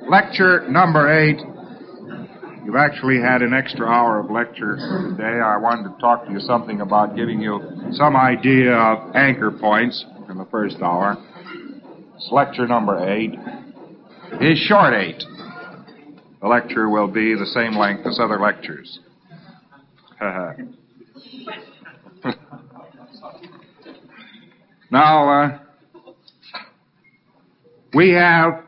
Lecture number 8. You've actually had an extra hour of lecture today. I wanted to talk to you something about giving you some idea of anchor points in the first hour. It's lecture number 8. It's short 8. The lecture will be the same length as other lectures. Now, we have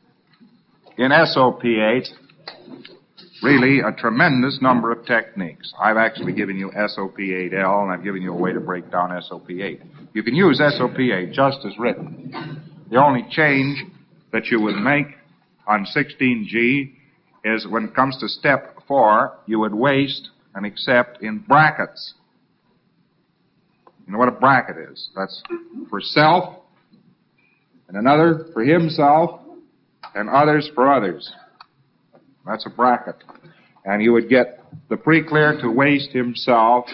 in SOP 8 really a tremendous number of techniques. I've actually given you SOP 8L, and I've given you a way to break down SOP 8. You can use SOP 8 just as written. The only change that you would make on 16G is when it comes to step 4, you would waste and accept in brackets. You know what a bracket is? That's for self, and another for himself, and others for others. That's a bracket. And you would get the pre-clear to waste himself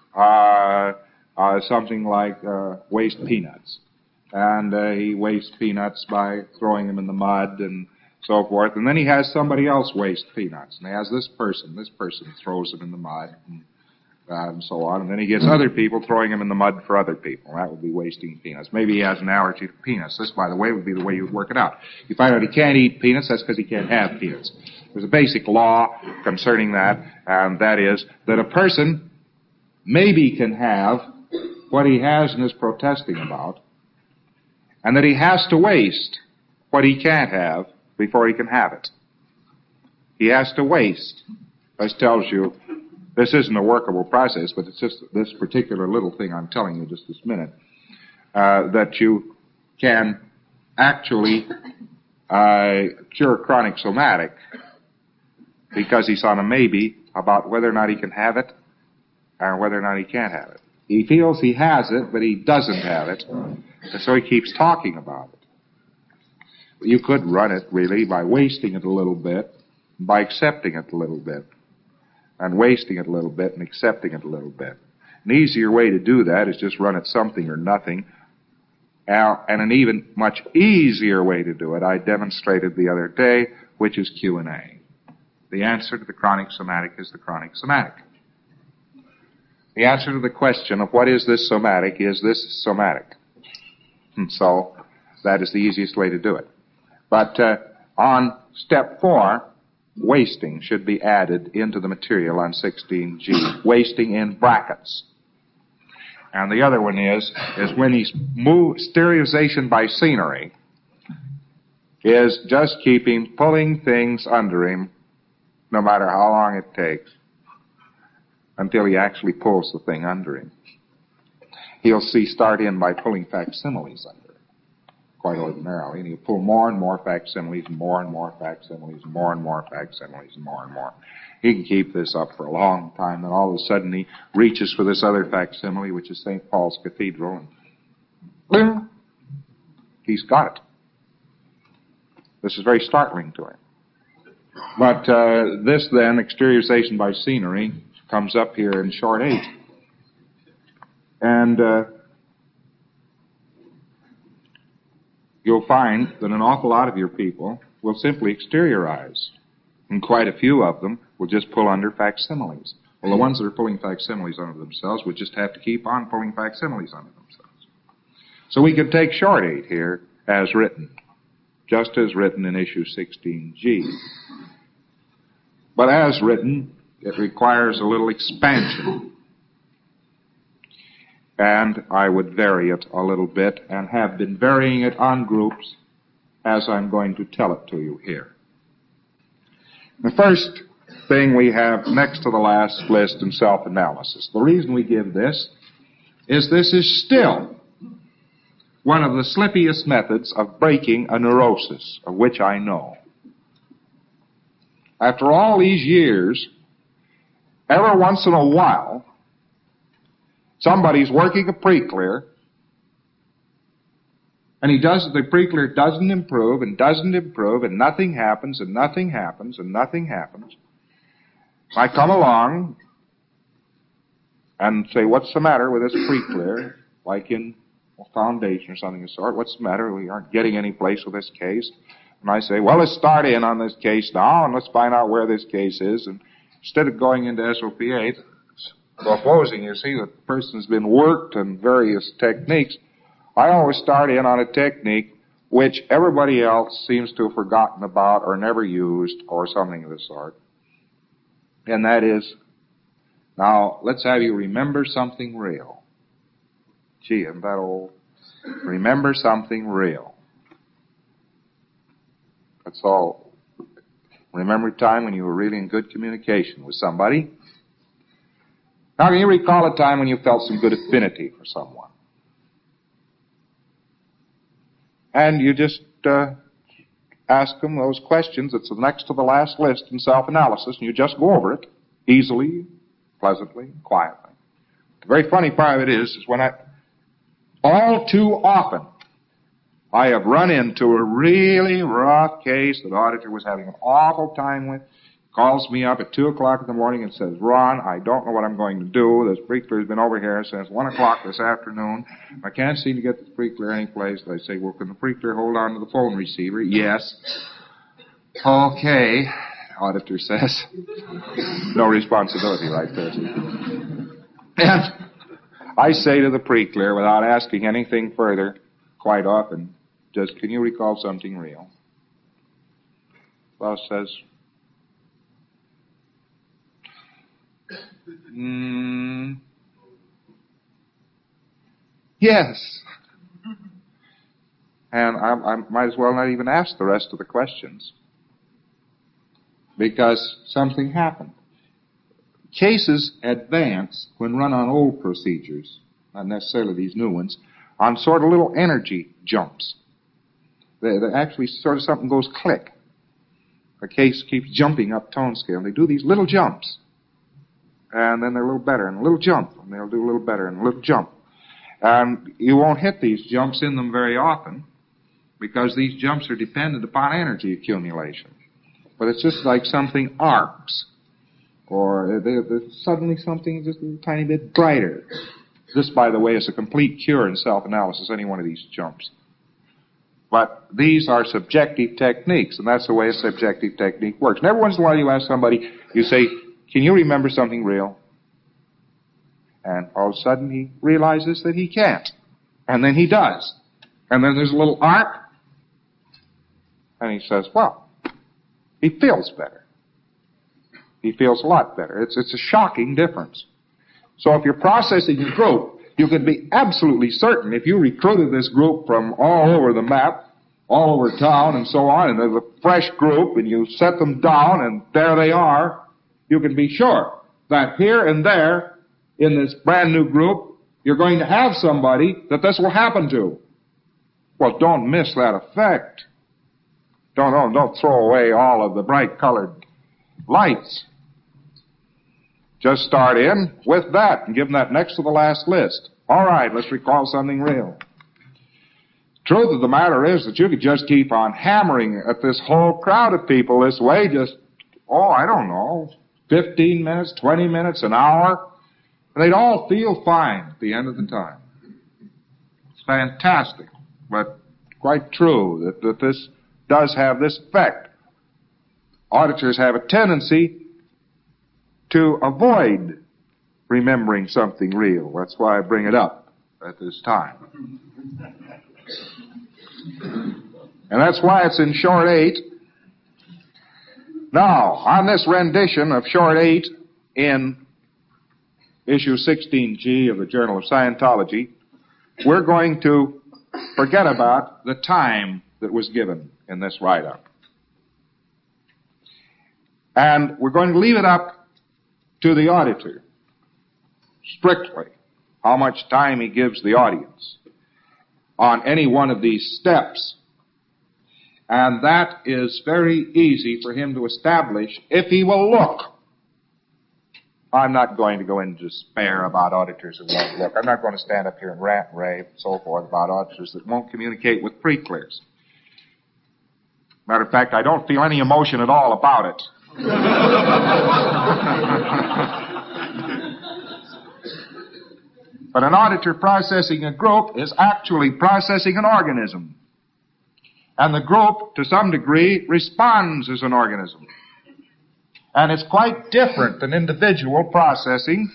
something like waste peanuts. And he wastes peanuts by throwing them in the mud and so forth. And then he has somebody else waste peanuts. And he has this person throws them in the mud and so on. And then he gets other people throwing them in the mud for other people. That would be wasting peanuts. Maybe he has an allergy to peanuts. This, by the way, would be the way you would work it out. You find out he can't eat peanuts, that's because he can't have peanuts. There's a basic law concerning that, and that is that a person maybe can have what he has and is protesting about, and that he has to waste what he can't have before he can have it. He has to waste. This tells you this isn't a workable process, but it's just this particular little thing I'm telling you just this minute, that you can actually cure chronic somatic because he's on a maybe about whether or not he can have it and whether or not he can't have it. He feels he has it, but he doesn't have it, and so he keeps talking about it. You could run it, really, by wasting it a little bit, by accepting it a little bit, and wasting it a little bit and accepting it a little bit. An easier way to do that is just run it something or nothing. And an even much easier way to do it, I demonstrated the other day, which is Q&A. The answer to the chronic somatic is the chronic somatic. The answer to the question of what is this somatic is this somatic. And so that is the easiest way to do it. But on step 4, wasting should be added into the material on 16G. Wasting in brackets. And the other one is when he's stereoization by scenery, is just pulling things under him, no matter how long it takes, until he actually pulls the thing under him. He'll start in by pulling facsimiles under it, quite ordinarily, and he'll pull more and more facsimiles, and more and more facsimiles, and more and more facsimiles, and more and more. He can keep this up for a long time, and all of a sudden he reaches for this other facsimile, which is St. Paul's Cathedral, and boom, he's got it. This is very startling to him. But this then, exteriorization by scenery, comes up here in short 8. And you'll find that an awful lot of your people will simply exteriorize. And quite a few of them will just pull under facsimiles. Well, the ones that are pulling facsimiles under themselves would just have to keep on pulling facsimiles under themselves. So we can take short 8 here as written, just as written in issue 16G. But as written, it requires a little expansion. And I would vary it a little bit, and have been varying it on groups as I'm going to tell it to you here. The first thing we have next to the last list in self-analysis. The reason we give this is still one of the slippiest methods of breaking a neurosis, of which I know. After all these years, every once in a while, somebody's working a pre-clear, and the pre-clear doesn't improve, and nothing happens, and nothing happens, and nothing happens. I come along and say, what's the matter with this pre-clear? Like in a foundation or something of the sort. What's the matter? We aren't getting any place with this case. And I say, well, let's start in on this case now, and let's find out where this case is. And instead of going into SOP 8, supposing, you see, that the person's been worked in various techniques, I always start in on a technique which everybody else seems to have forgotten about or never used or something of the sort. And that is, now, let's have you remember something real. Gee, isn't that old? Remember something real. That's all. Remember a time when you were really in good communication with somebody. Now, can you recall a time when you felt some good affinity for someone? And you just ask them those questions. It's the next to the last list in self-analysis, and you just go over it easily, pleasantly, quietly. The very funny part of it is when all too often, I have run into a really rough case that the auditor was having an awful time with, calls me up at 2 o'clock in the morning and says, Ron, I don't know what I'm going to do. The sprinkler's been over here since 1 o'clock this afternoon. I can't seem to get the sprinkler anyplace. I say, well, can the sprinkler hold on to the phone receiver? Yes. Okay, auditor says. No responsibility right there. And I say to the pre-clear, without asking anything further, quite often, just, can you recall something real? Well, says, yes. And I might as well not even ask the rest of the questions, because something happened. Cases advance when run on old procedures, not necessarily these new ones, on sort of little energy jumps. They actually sort of something goes click. A case keeps jumping up tone scale. They do these little jumps. And then they're a little better, and a little jump, and they'll do a little better, and a little jump. And you won't hit these jumps in them very often, because these jumps are dependent upon energy accumulation. But it's just like something arcs, or suddenly something just a tiny bit brighter. This, by the way, is a complete cure in self-analysis, any one of these jumps. But these are subjective techniques, and that's the way a subjective technique works. And every once in a while you ask somebody, you say, can you remember something real? And all of a sudden he realizes that he can't. And then he does. And then there's a little arc. And he says, well, he feels better. He feels a lot better. It's a shocking difference. So if you're processing a group, you can be absolutely certain if you recruited this group from all over the map, all over town and so on, and there's a fresh group and you set them down and there they are, you can be sure that here and there in this brand new group, you're going to have somebody that this will happen to. Well, don't miss that effect. Don't throw away all of the bright colored lights. Just start in with that and give them that next to the last list. All right, let's recall something real. Truth of the matter is that you could just keep on hammering at this whole crowd of people this way, just, I don't know, 15 minutes, 20 minutes, an hour, and they'd all feel fine at the end of the time. It's fantastic, but quite true that this does have this effect. Auditors have a tendency to avoid remembering something real. That's why I bring it up at this time. And that's why it's in Short 8. Now, on this rendition of Short 8 in issue 16G of the Journal of Scientology, we're going to forget about the time that was given in this write-up. And we're going to leave it up to the auditor, strictly, how much time he gives the audience on any one of these steps. And that is very easy for him to establish if he will look. I'm not going to go into despair about auditors who won't look. I'm not going to stand up here and rant and rave and so forth about auditors that won't communicate with pre-clears. Matter of fact, I don't feel any emotion at all about it. But an auditor processing a group is actually processing an organism. And the group, to some degree, responds as an organism. And it's quite different than individual processing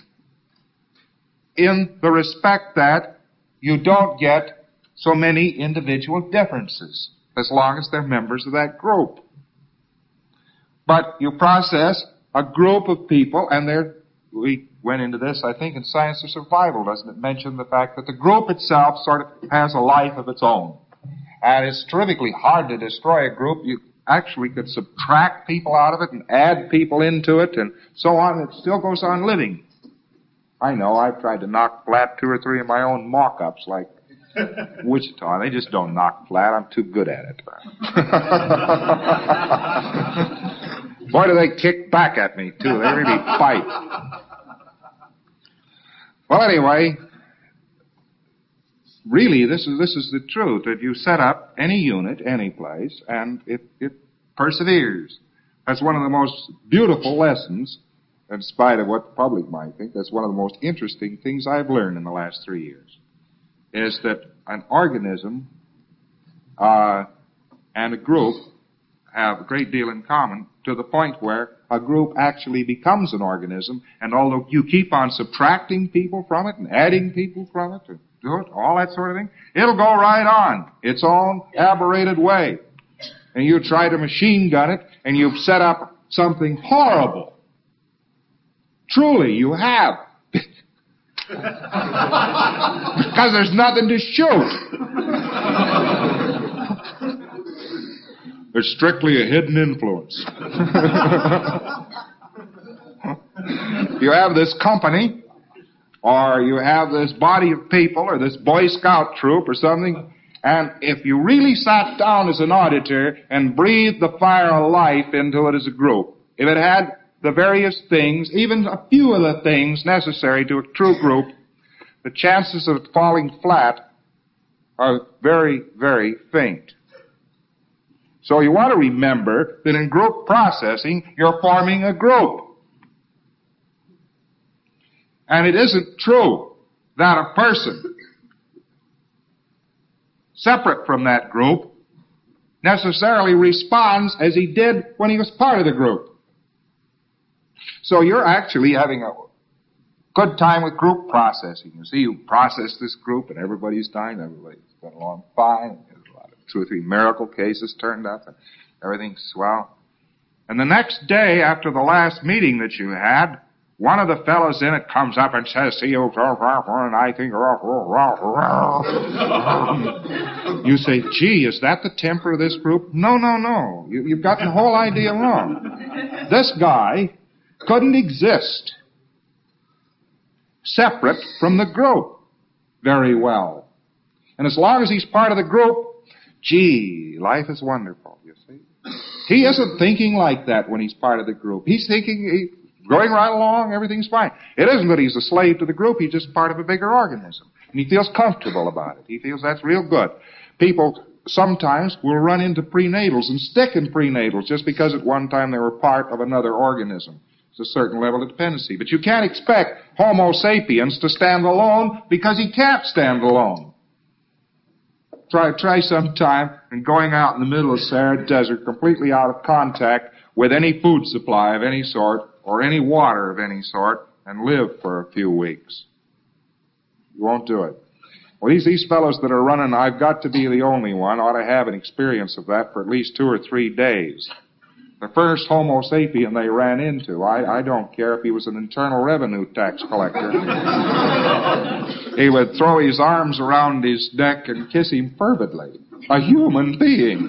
in the respect that you don't get so many individual differences as long as they're members of that group. But you process a group of people, and we went into this, I think, in Science of Survival, doesn't it mention the fact that the group itself sort of has a life of its own. And it's terrifically hard to destroy a group. You actually could subtract people out of it and add people into it and so on. It still goes on living. I know, I've tried to knock flat 2 or 3 of my own mock-ups like Wichita. They just don't knock flat. I'm too good at it. Boy, do they kick back at me, too. They really fight. Well, anyway, really, this is the truth, that you set up any unit, any place, and it perseveres. That's one of the most beautiful lessons, in spite of what the public might think. That's one of the most interesting things I've learned in the last 3 years, is that an organism and a group have a great deal in common, to the point where a group actually becomes an organism, and although you keep on subtracting people from it and adding people from it and do it, all that sort of thing, it'll go right on its own aberrated way. And you try to machine gun it, and you've set up something horrible. Truly, you have. Because there's nothing to shoot. It's strictly a hidden influence. You have this company, or you have this body of people, or this Boy Scout troop or something, and if you really sat down as an auditor and breathed the fire of life into it as a group, if it had the various things, even a few of the things necessary to a true group, the chances of it falling flat are very, very faint. So you want to remember that in group processing, you're forming a group. And it isn't true that a person separate from that group necessarily responds as he did when he was part of the group. So you're actually having a good time with group processing. You see, you process this group and everybody's dying, everybody's going along fine. There's a lot of 2 or 3 miracle cases turned up and everything's swell. And the next day after the last meeting that you had, one of the fellows in it comes up and says, see you, and I think, you say, gee, is that the temper of this group? No. You've got the whole idea wrong. This guy couldn't exist separate from the group very well. And as long as he's part of the group, gee, life is wonderful, you see. He isn't thinking like that when he's part of the group. He's thinking, going right along, everything's fine. It isn't that he's a slave to the group, he's just part of a bigger organism. And he feels comfortable about it. He feels that's real good. People sometimes will run into prenatals and stick in prenatals just because at one time they were part of another organism. It's a certain level of dependency. But you can't expect Homo sapiens to stand alone because he can't stand alone. Try sometime and going out in the middle of the Sahara Desert completely out of contact with any food supply of any sort or any water of any sort and live for a few weeks. You won't do it. Well, these fellows that are running, I've got to be the only one, ought to have an experience of that for at least 2 or 3 days. The first Homo sapien they ran into, I don't care if he was an Internal Revenue tax collector. He would throw his arms around his neck and kiss him fervently. A human being.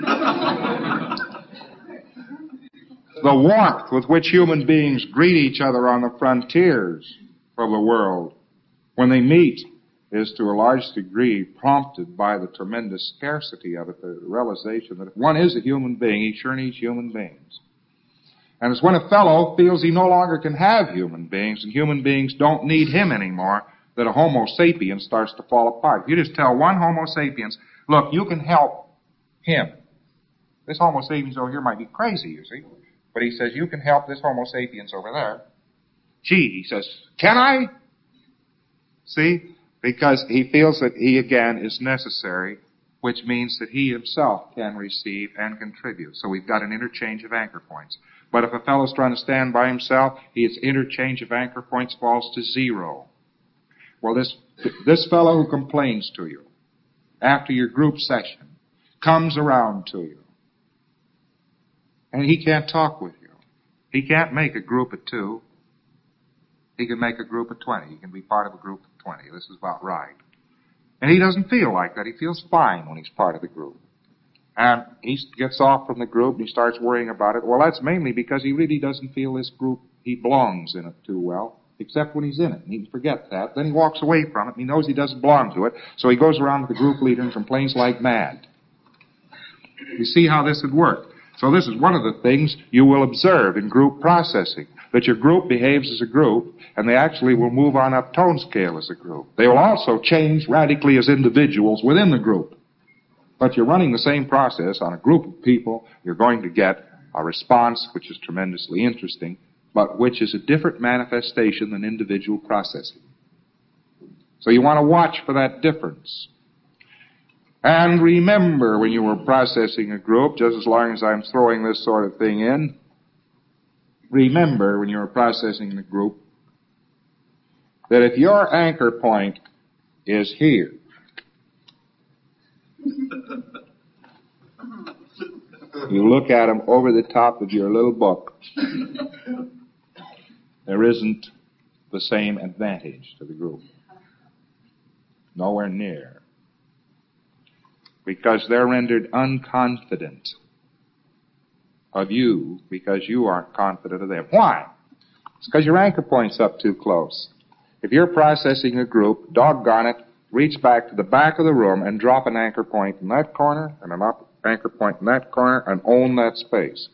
The warmth with which human beings greet each other on the frontiers of the world when they meet is to a large degree prompted by the tremendous scarcity of it, the realization that if one is a human being, he sure needs human beings. And it's when a fellow feels he no longer can have human beings and human beings don't need him anymore that a Homo sapiens starts to fall apart. You just tell one Homo sapiens, look, you can help him. This Homo sapiens over here might be crazy, you see. But he says, you can help this Homo sapiens over there. Gee, he says, can I? See? Because he feels that he, again, is necessary which means that he himself can receive and contribute. So we've got an interchange of anchor points. But if a fellow's trying to stand by himself, his interchange of anchor points falls to 0. Well, this fellow who complains to you after your group session comes around to you, and he can't talk with you. He can't make a group of 2. He can make a group of 20. He can be part of a group of 20. This is about right. And he doesn't feel like that. He feels fine when he's part of the group. And he gets off from the group and he starts worrying about it. Well, that's mainly because he really doesn't feel this group, he belongs in it too well, except when he's in it. And he forgets that. Then he walks away from it and he knows he doesn't belong to it. So he goes around to the group leader and complains like mad. You see how this would work. So this is one of the things you will observe in group processing, that your group behaves as a group, and they actually will move on up tone scale as a group. They will also change radically as individuals within the group. But you're running the same process on a group of people, you're going to get a response which is tremendously interesting, but which is a different manifestation than individual processing. So you want to watch for that difference. And remember, when you were processing a group, just as long as I'm throwing this sort of thing in, remember when you were processing the group that if your anchor point is here, you look at them over the top of your little book, there isn't the same advantage to the group. Nowhere near. Because they're rendered unconfident of you because you aren't confident of them. Why? It's because your anchor point's up too close. If you're processing a group, doggone it, reach back to the back of the room and drop an anchor point in that corner and an anchor point in that corner and own that space.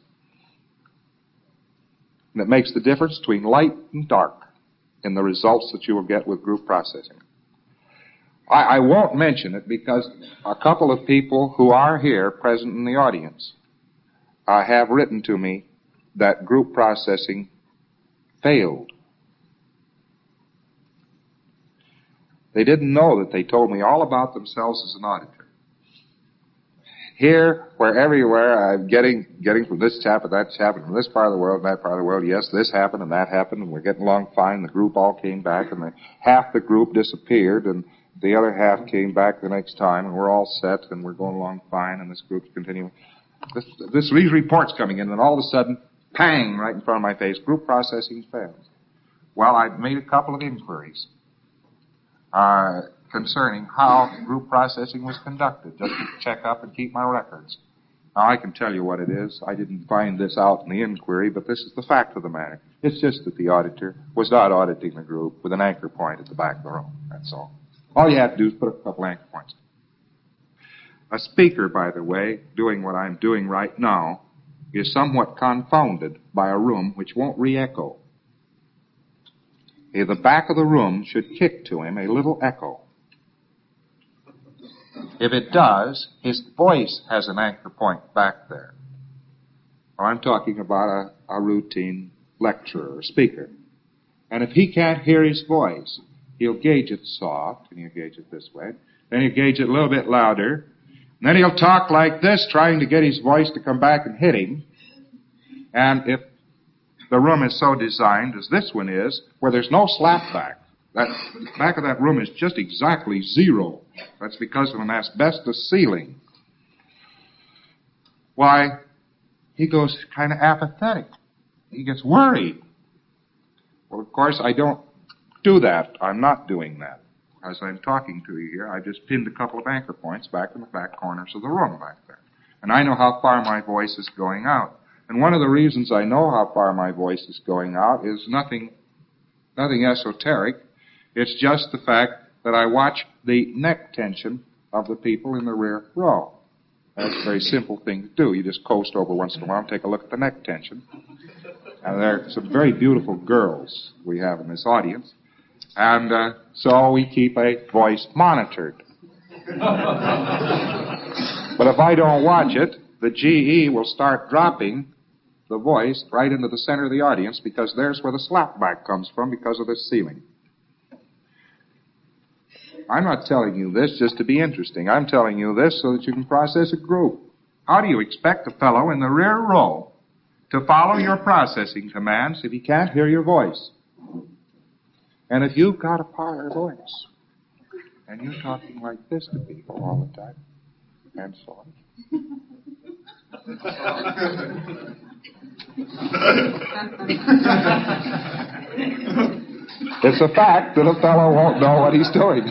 And it makes the difference between light and dark in the results that you will get with group processing. I won't mention it because a couple of people who are here present in the audience have written to me that group processing failed. They didn't know that they told me all about themselves as an auditor. Here, where everywhere, I'm getting from this chap and that chap and from this part of the world and that part of the world, yes, this happened and that happened and we're getting along fine. The group all came back and half the group disappeared and the other half came back the next time, and we're all set, and we're going along fine, and this group's continuing. These reports coming in, and all of a sudden, pang, right in front of my face, group processing fails. Well, I've made a couple of inquiries concerning how group processing was conducted, just to check up and keep my records. Now, I can tell you what it is. I didn't find this out in the inquiry, but this is the fact of the matter. It's just that the auditor was not auditing the group with an anchor point at the back of the room. That's all. All you have to do is put a couple anchor points. A speaker, by the way, doing what I'm doing right now, is somewhat confounded by a room which won't re-echo. The back of the room should kick to him a little echo. If it does, his voice has an anchor point back there. Well, I'm talking about a routine lecturer or speaker. And if he can't hear his voice, he'll gauge it soft, and he'll gauge it this way. Then he'll gauge it a little bit louder. And then he'll talk like this, trying to get his voice to come back and hit him. And if the room is so designed, as this one is, where there's no slapback, that back of that room is just exactly 0. That's because of an asbestos ceiling. Why, he goes kind of apathetic. He gets worried. Well, of course, I don't do that. I'm not doing that. As I'm talking to you here, I just pinned a couple of anchor points back in the back corners of the room back there. And I know how far my voice is going out. And one of the reasons I know how far my voice is going out is nothing esoteric. It's just the fact that I watch the neck tension of the people in the rear row. That's a very simple thing to do. You just coast over once in a while and take a look at the neck tension. And there are some very beautiful girls we have in this audience. And so we keep a voice monitored. But if I don't watch it, the GE will start dropping the voice right into the center of the audience because there's where the slapback comes from because of this ceiling. I'm not telling you this just to be interesting. I'm telling you this so that you can process a group. How do you expect a fellow in the rear row to follow your processing commands if he can't hear your voice? And if you've got a parlor voice, and you're talking like this to people all the time, and so on. It's a fact that a fellow won't know what he's doing.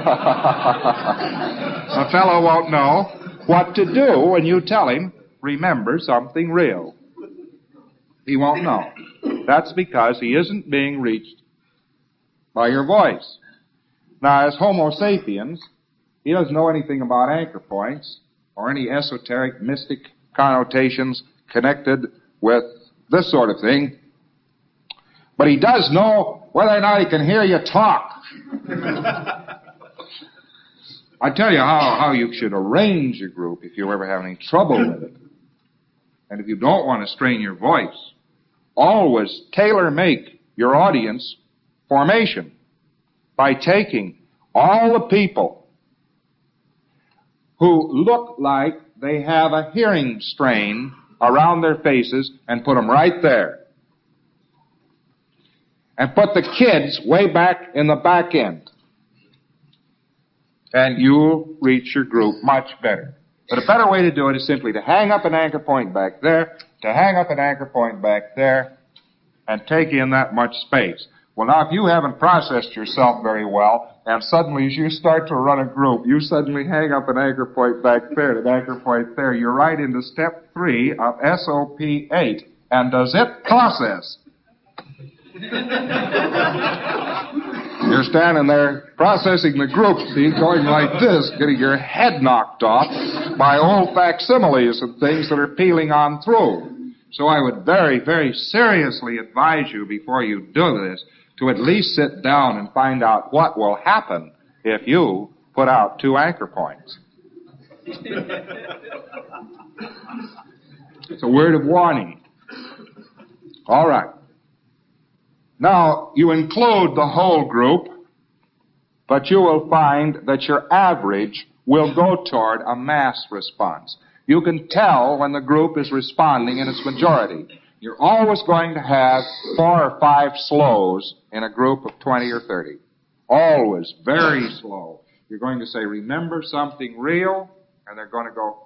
A fellow won't know what to do when you tell him, remember something real. He won't know. That's because he isn't being reached by your voice. Now, as Homo sapiens, he doesn't know anything about anchor points or any esoteric, mystic connotations connected with this sort of thing. But he does know whether or not he can hear you talk. I tell you how you should arrange a group if you ever have any trouble with it. And if you don't want to strain your voice, always tailor-make your audience formation by taking all the people who look like they have a hearing strain around their faces and put them right there. And put the kids way back in the back end. And you'll reach your group much better. But a better way to do it is simply to hang up an anchor point back there, to hang up an anchor point back there, and take in that much space. Well, now, if you haven't processed yourself very well, and suddenly as you start to run a group, you suddenly hang up an anchor point back there, an anchor point there, you're right into step 3 of SOP 8. And does it process? You're standing there processing the group, see, going like this, getting your head knocked off by old facsimiles and things that are peeling on through. So I would very, very seriously advise you before you do this to at least sit down and find out what will happen if you put out 2 anchor points. It's a word of warning. All right. Now, you include the whole group, but you will find that your average will go toward a mass response. You can tell when the group is responding in its majority. You're always going to have 4 or 5 slows in a group of 20 or 30. Always very slow. You're going to say, remember something real, and they're going to go,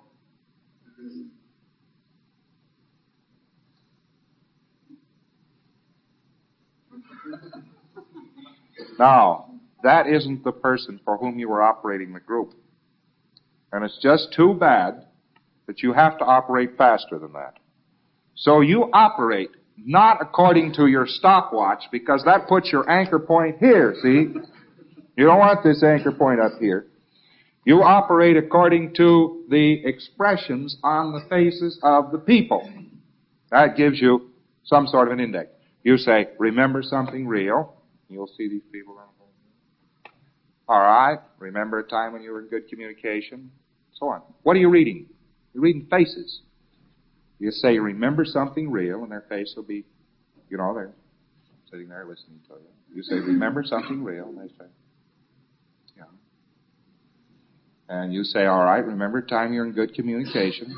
Now, that isn't the person for whom you were operating the group. And it's just too bad that you have to operate faster than that. So you operate not according to your stopwatch, because that puts your anchor point here, see? You don't want this anchor point up here. You operate according to the expressions on the faces of the people. That gives you some sort of an index. You say, remember something real. You'll see these people. All right. Remember a time when you were in good communication. So on. What are you reading? You're reading faces. You say, remember something real, and their face will be, they're sitting there listening to you. You say, remember something real, and they say, yeah. And you say, all right, remember a time you're in good communication.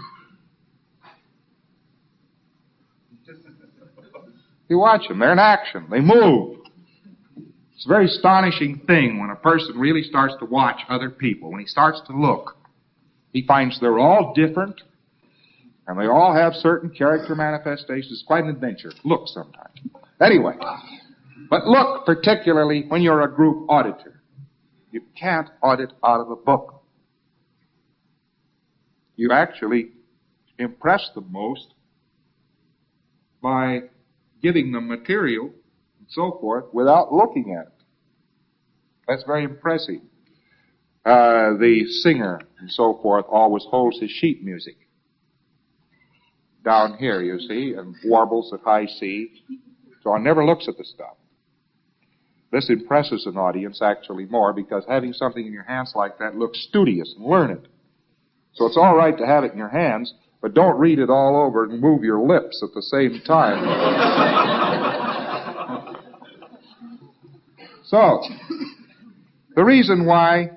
You watch them. They're in action. They move. It's a very astonishing thing when a person really starts to watch other people. When he starts to look, he finds they're all different, and they all have certain character manifestations. It's quite an adventure. Look sometimes. Anyway, but look particularly when you're a group auditor. You can't audit out of a book. You actually impress them most by giving them material and so forth without looking at it. That's very impressive. The singer and so forth always holds his sheet music down here, you see, and warbles at high C. So one never looks at the stuff. This impresses an audience actually more, because having something in your hands like that looks studious and learned. So it's all right to have it in your hands, but don't read it all over and move your lips at the same time. So, The reason why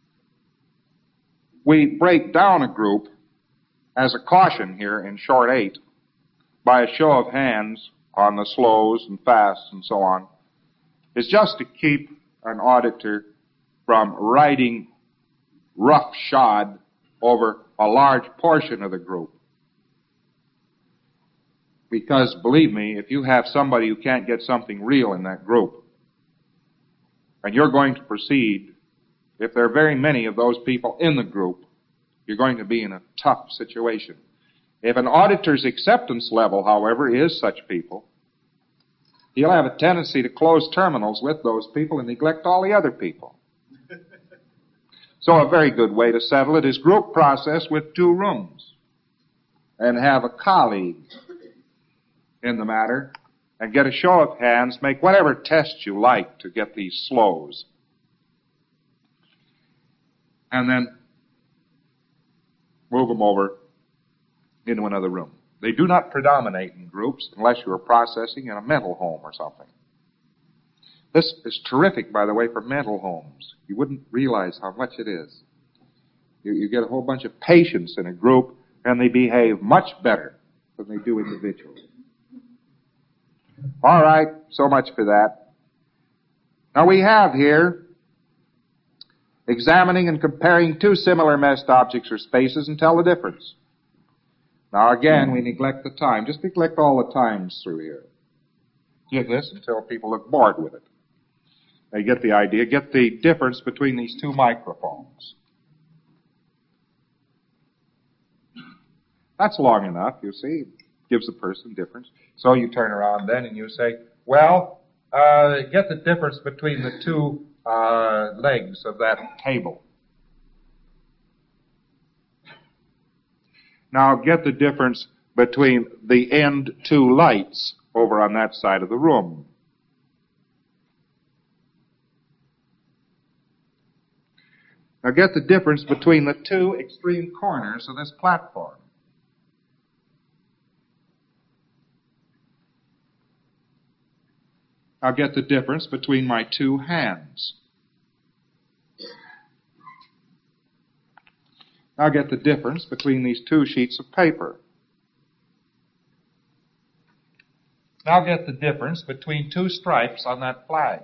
we break down a group as a caution here in Short 8 by a show of hands on the slows and fasts and so on is just to keep an auditor from riding roughshod over a large portion of the group. Because, believe me, if you have somebody who can't get something real in that group, and you're going to proceed, if there are very many of those people in the group, you're going to be in a tough situation. If an auditor's acceptance level, however, is such people, he'll have a tendency to close terminals with those people and neglect all the other people. So a very good way to settle it is group process with 2 rooms and have a colleague in the matter and get a show of hands, make whatever test you like to get these slows. And then move them over into another room. They do not predominate in groups unless you are processing in a mental home or something. This is terrific, by the way, for mental homes. You wouldn't realize how much it is. You get a whole bunch of patients in a group, and they behave much better than they do individually. All right, so much for that. Now we have here examining and comparing 2 similar meshed objects or spaces and tell the difference. Now again, we neglect the time. Just neglect all the times through here. Get this until people look bored with it. They get the idea. Get the difference between these 2 microphones. That's long enough, you see. Gives the person difference. So you turn around then and you say, well, get the difference between the 2 legs of that table. Now get the difference between the end 2 lights over on that side of the room. Now get the difference between the 2 extreme corners of this platform. Now get the difference between my 2 hands. Now get the difference between these 2 sheets of paper. Now get the difference between 2 stripes on that flag.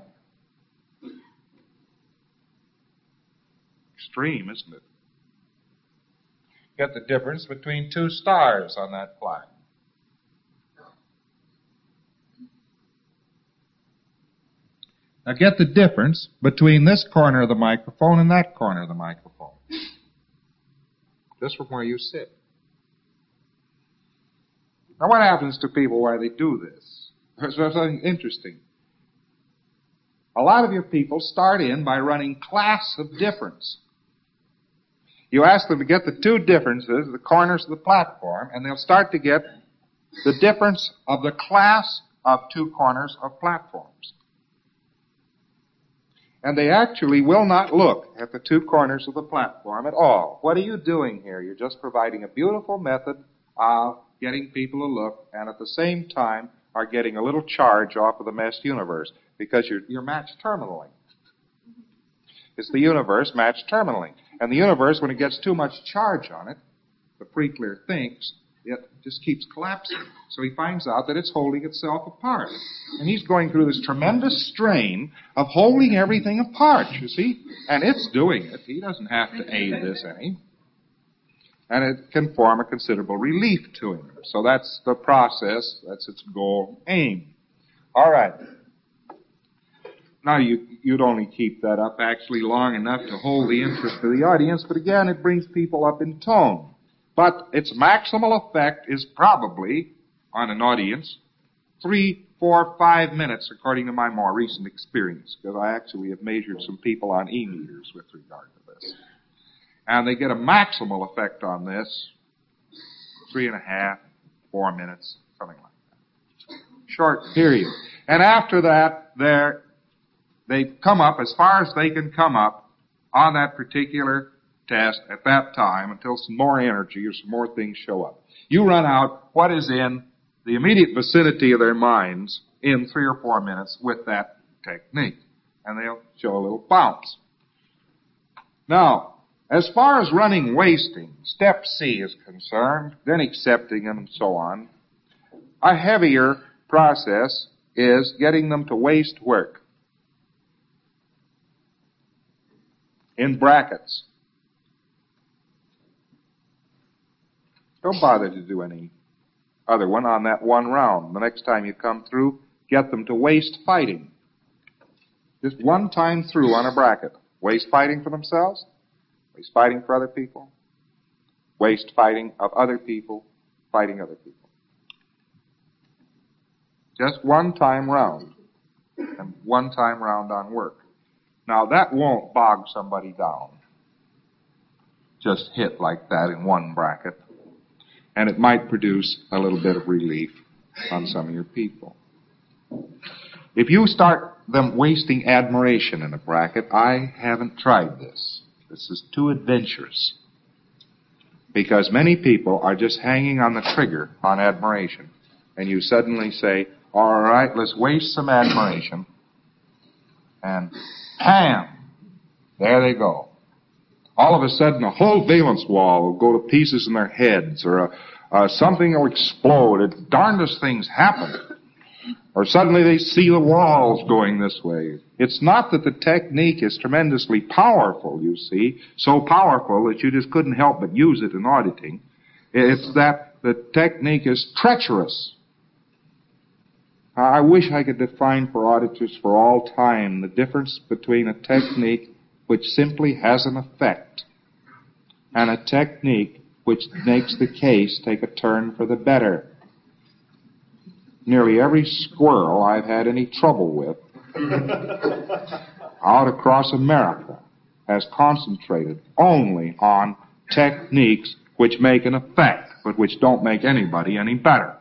Extreme, isn't it? Get the difference between 2 stars on that flag. Now get the difference between this corner of the microphone and that corner of the microphone. Just from where you sit. Now what happens to people while they do this? There's something interesting. A lot of your people start in by running class of difference. You ask them to get the 2 differences, the corners of the platform, and they'll start to get the difference of the class of 2 corners of platforms. And they actually will not look at the 2 corners of the platform at all. What are you doing here? You're just providing a beautiful method of getting people to look, and at the same time are getting a little charge off of the meshed universe, because you're matched terminally. It's the universe matched terminally. And the universe, when it gets too much charge on it, the pre-clear thinks, it just keeps collapsing. So he finds out that it's holding itself apart. And he's going through this tremendous strain of holding everything apart, you see. And it's doing it. He doesn't have to aid this any. And it can form a considerable relief to him. So that's the process. That's its goal, aim. All right. Now, you'd only keep that up actually long enough to hold the interest of the audience, but again, it brings people up in tone. But its maximal effect is probably, on an audience, 3, 4, 5 minutes, according to my more recent experience, because I actually have measured some people on e-meters with regard to this. And they get a maximal effect on this, 3.5, 4 minutes, something like that. Short period. And after that, they come up as far as they can come up on that particular test at that time until some more energy or some more things show up. You run out what is in the immediate vicinity of their minds in 3 or 4 minutes with that technique. And they'll show a little bounce. Now, as far as running wasting, step C is concerned, then accepting them and so on, a heavier process is getting them to waste work. In brackets. Don't bother to do any other one on that one round. The next time you come through, get them to waste fighting. Just one time through on a bracket. Waste fighting for themselves, waste fighting for other people, waste fighting of other people, fighting other people. Just one time round, and one time round on work. Now that won't bog somebody down. Just hit like that in one bracket. And it might produce a little bit of relief on some of your people. If you start them wasting admiration in a bracket, I haven't tried this. This is too adventurous. Because many people are just hanging on the trigger on admiration. And you suddenly say, all right, let's waste some admiration. And bam! There they go. All of a sudden, a whole valence wall will go to pieces in their heads, or something will explode. The darndest things happen. Or suddenly they see the walls going this way. It's not that the technique is tremendously powerful, you see, so powerful that you just couldn't help but use it in auditing. It's that the technique is treacherous. I wish I could define for auditors for all time the difference between a technique which simply has an effect and a technique which makes the case take a turn for the better. Nearly every squirrel I've had any trouble with out across America has concentrated only on techniques which make an effect, but which don't make anybody any better.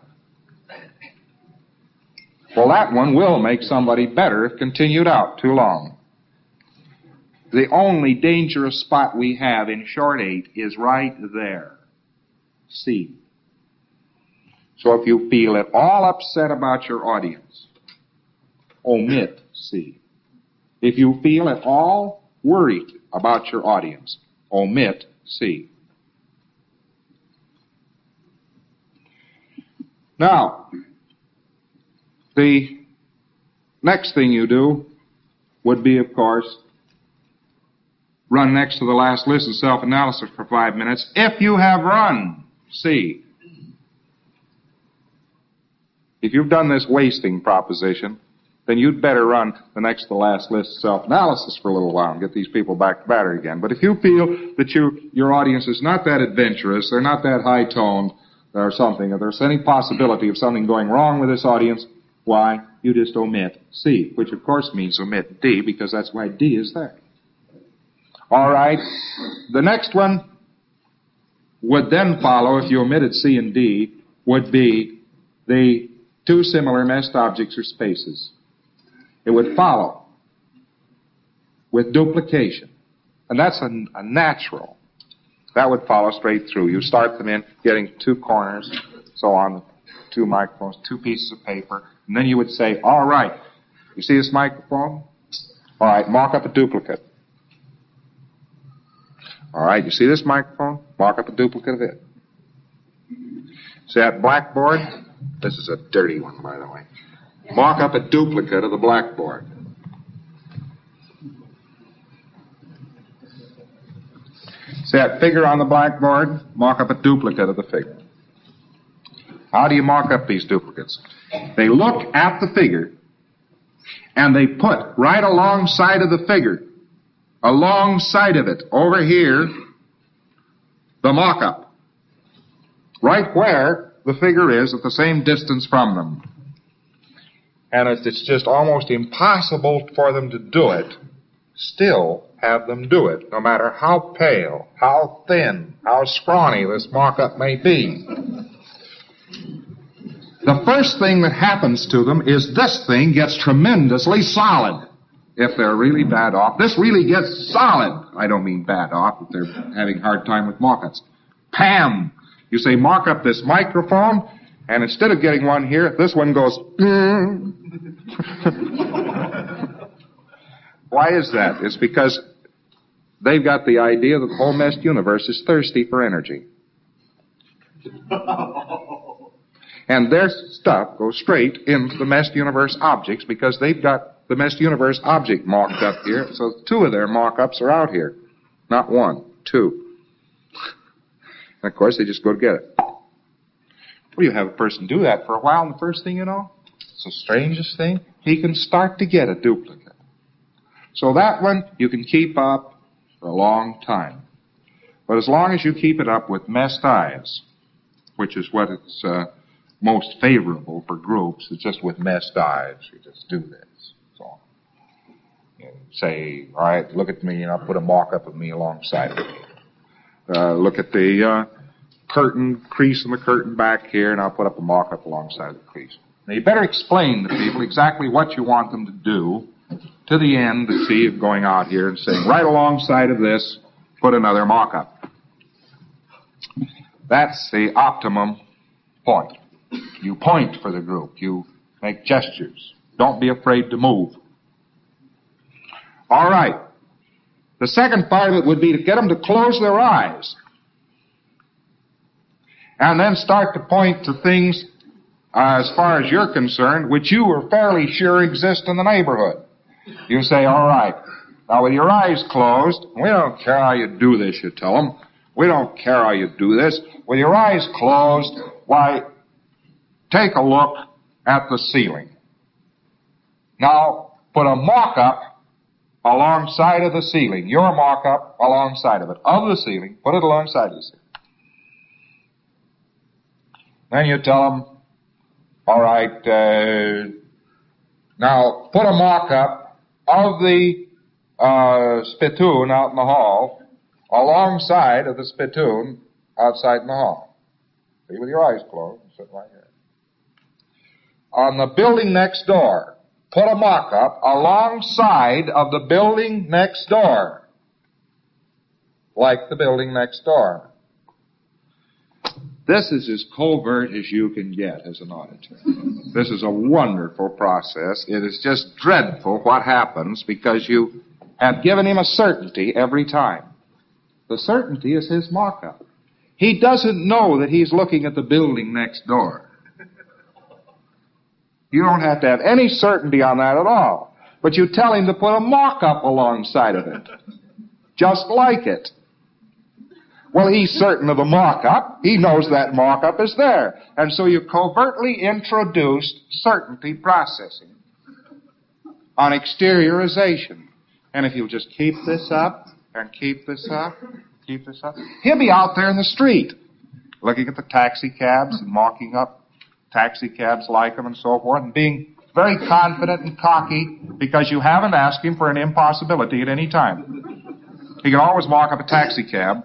Well, that one will make somebody better if continued out too long. The only dangerous spot we have in short 8 is right there. C. So if you feel at all upset about your audience, omit C. If you feel at all worried about your audience, omit C. Now, the next thing you do would be, of course, run next to the last list of self-analysis for 5 minutes. If you have run, C. If you've done this wasting proposition, then you'd better run the next to the last list of self-analysis for a little while and get these people back to battery again. But if you feel that your audience is not that adventurous, they're not that high-toned or something, if there's any possibility of something going wrong with this audience, why, you just omit C, which of course means omit D, because that's why D is there. All right. The next one would then follow, if you omitted C and D, would be the two similar meshed objects or spaces. It would follow with duplication. And that's a natural. That would follow straight through. You start them in getting two corners, so on, two microphones, two pieces of paper, and then you would say, all right, you see this microphone? All right, mark up a duplicate. All right, you see this microphone? Mark up a duplicate of it. See that blackboard? This is a dirty one, by the way. Mark up a duplicate of the blackboard. See that figure on the blackboard? Mark up a duplicate of the figure. How do you mark up these duplicates? They look at the figure, and they put right alongside of the figure, alongside of it, over here, the mock-up. Right where the figure is, at the same distance from them. And it's just almost impossible for them to do it, still have them do it, no matter how pale, how thin, how scrawny this mock-up may be. The first thing that happens to them is this thing gets tremendously solid. If they're really bad off, this really gets solid. I don't mean bad off, if they're having a hard time with mock-ups. Pam! You say, mark up this microphone, and instead of getting one here, this one goes, Why is that? It's because they've got the idea that the whole messed universe is thirsty for energy. And their stuff goes straight into the messed universe objects because they've got the messed universe object mocked up here. So 2 of their mock-ups are out here. Not 1, 2. And of course, they just go to get it. Well, you have a person do that for a while, and the first thing you know, it's the strangest thing, he can start to get a duplicate. So that one you can keep up for a long time. But as long as you keep it up with messed eyes, which is what it's most favorable for groups, it's just with messed eyes. You just do this. So you say, all right, look at me, and I'll put a mock-up of me alongside of it. Look at the curtain, crease in the curtain back here, and I'll put up a mock-up alongside the crease. Now, you better explain to people exactly what you want them to do to the end to see of going out here and saying, right alongside of this, put another mock-up. That's the optimum point. You point for the group. You make gestures. Don't be afraid to move. All right. The second part of it would be to get them to close their eyes and then start to point to things, as far as you're concerned, which you are fairly sure exist in the neighborhood. You say, all right, now with your eyes closed, we don't care how you do this, you tell them. We don't care how you do this. With your eyes closed, why, take a look at the ceiling. Now, put a mock-up alongside of the ceiling. Your mock-up alongside of it. Of the ceiling, put it alongside of the ceiling. Then you tell them, all right, now put a mock-up of the spittoon out in the hall alongside of the spittoon outside in the hall. See, with your eyes closed, sit right here. On the building next door, put a mock-up alongside of the building next door, like the building next door. This is as covert as you can get as an auditor. This is a wonderful process. It is just dreadful what happens because you have given him a certainty every time. The certainty is his mock-up. He doesn't know that he's looking at the building next door. You don't have to have any certainty on that at all. But you tell him to put a mock-up alongside of it. Just like it. Well, he's certain of the mock-up. He knows that mock-up is there. And so you covertly introduced certainty processing on exteriorization. And if you'll just keep this up, and keep this up, keep this up, he'll be out there in the street, looking at the taxi cabs and mocking up taxi cabs like them and so forth, and being very confident and cocky because you haven't asked him for an impossibility at any time. He can always mock up a taxi cab.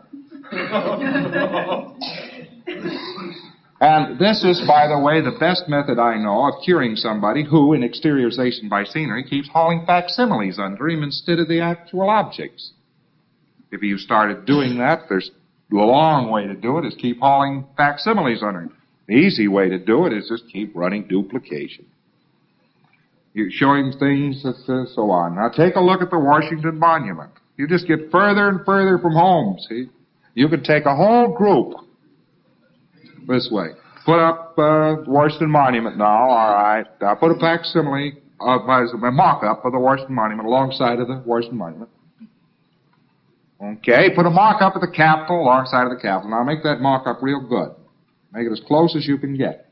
And this is, by the way, the best method I know of curing somebody who, in exteriorization by scenery, keeps hauling facsimiles under him instead of the actual objects. If you started doing that, there's the long way to do it is keep hauling facsimiles under him. The easy way to do it is just keep running duplication. You show him things, so on. Now take a look at the Washington Monument. You just get further and further from home, see? You could take a whole group this way. Put up Washington Monument now, all right. Now put a facsimile, a mock-up of the Washington Monument alongside of the Washington Monument. Okay, put a mock-up of the Capitol alongside of the Capitol. Now make that mock-up real good. Make it as close as you can get.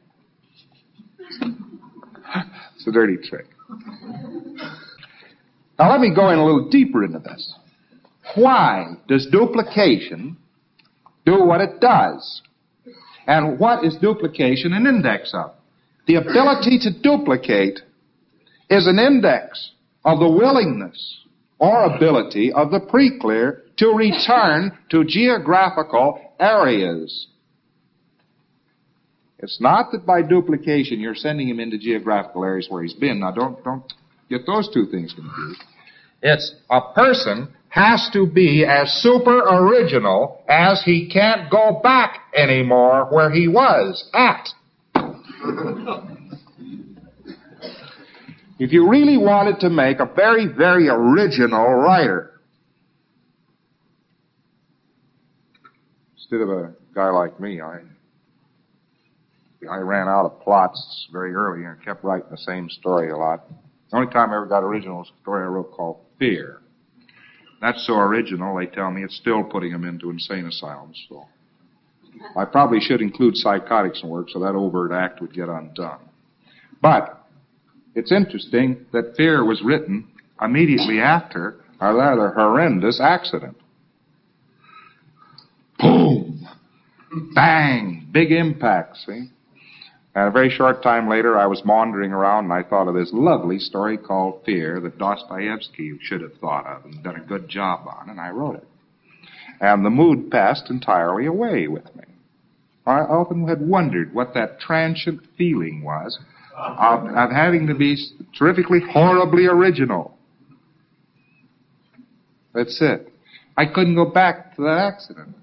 It's a dirty trick. Now let me go in a little deeper into this. Why does duplication do what it does? And what is duplication an index of? The ability to duplicate is an index of the willingness or ability of the preclear to return to geographical areas. It's not that by duplication you're sending him into geographical areas where he's been. Now don't get those two things confused. It's a person has to be as super original as he can't go back anymore where he was at. If you really wanted to make a very, very original writer, you just get further and further from home, see? You could always mock up a taxi cab and mocking up taxi cabs like them and so forth, and being very confident and cocky because you haven't asked him for an impossibility at any time. He can always mock up a taxi cab alongside of the Washington Monument alongside of the Capitol. If you really wanted to make a very, very original writer, Instead of a guy like me, I ran out of plots very early and kept writing the same story a lot. The only time I ever got original was a story I wrote called Fear. That's so original, they tell me it's still putting them into insane asylums. So I probably should include psychotics in work so that overt act would get undone. But it's interesting that Fear was written immediately after a rather horrendous accident. Boom! Bang! Big impact, see? And a very short time later, I was wandering around and I thought of this lovely story called Fear that Dostoevsky should have thought of and done a good job on, and I wrote it. And the mood passed entirely away with me. I often had wondered what that transient feeling was of having to be terrifically, horribly original. That's it. I couldn't go back to that accident.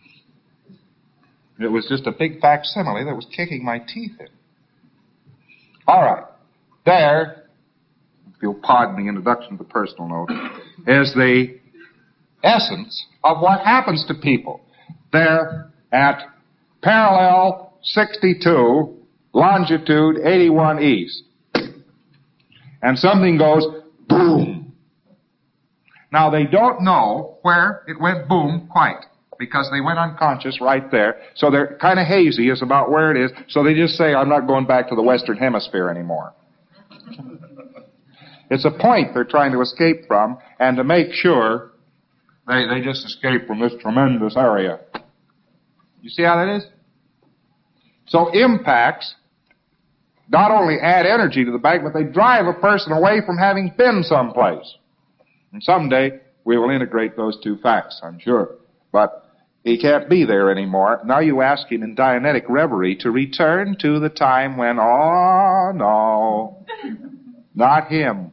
It was just a big facsimile that was kicking my teeth in. All right. There, if you'll pardon the introduction to the personal note, is the essence of what happens to people. They're at parallel 62, longitude 81 east. And something goes boom. Now, they don't know where it went boom quite, because they went unconscious right there. So they're kind of hazy as about where it is. So they just say, I'm not going back to the Western Hemisphere anymore. It's a point they're trying to escape from, and to make sure, they just escape from this tremendous area. You see how that is? So impacts not only add energy to the bag, but they drive a person away from having been someplace. And someday we will integrate those two facts, I'm sure. But he can't be there anymore. Now you ask him in Dianetic reverie to return to the time when, oh no, not him.